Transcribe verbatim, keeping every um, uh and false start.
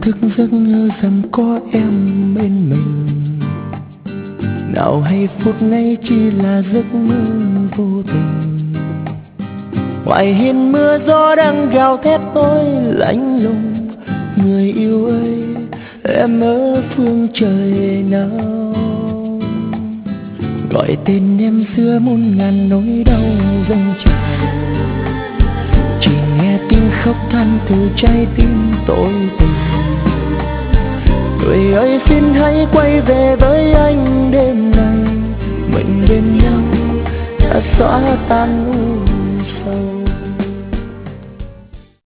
thức giấc nhớ rằng có em bên mình. Nào hay phút này chỉ là giấc mơ vô tình. Ngoài hiên mưa gió đang gào thét tôi lạnh lùng. Người yêu ơi, em ở phương trời nào? Gọi tên em giữa muôn ngàn nỗi đau dâng trào. Chỉ nghe tiếng khóc than từ trái tim tôi tình. Người ơi xin hãy quay về với anh đêm nay. Mình bên nhau đã xóa tan u